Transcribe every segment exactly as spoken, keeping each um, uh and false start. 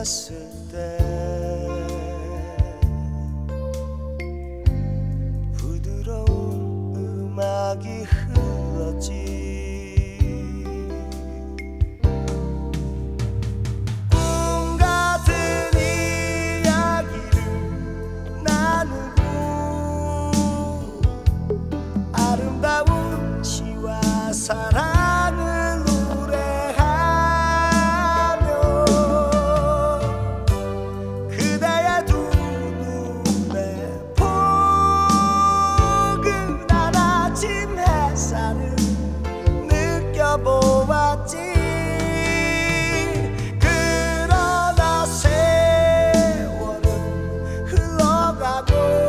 들렸을 때 부드러운 음악이 흘렀지. 꿈 같은 이야기를 나누고 아름다운 시와 사랑을 노래하며 그대의 두 눈에 포근한 아침 햇살을 느껴보았지. 그러나 세월은 흘러가고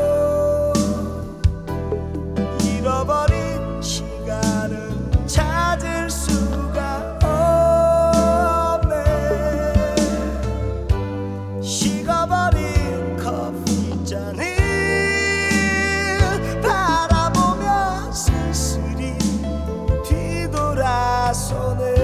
잃어버린 시간은 찾을 수가 없네. 식어버린 커피잔을 바라보며 쓸쓸히 뒤돌아서네.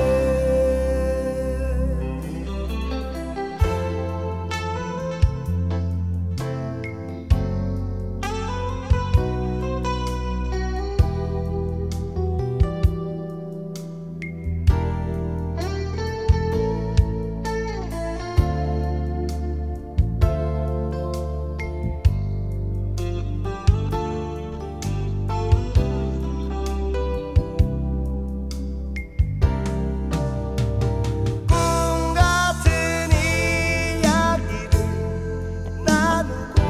꿈 같은 이야기를 나누고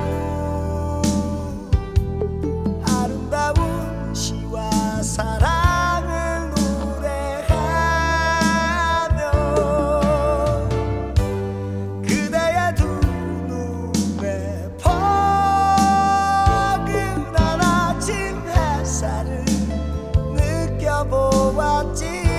아름다운 시와 사랑을 노래하며 그대의 두 눈에 포근한 아침 햇살을 느껴보았지.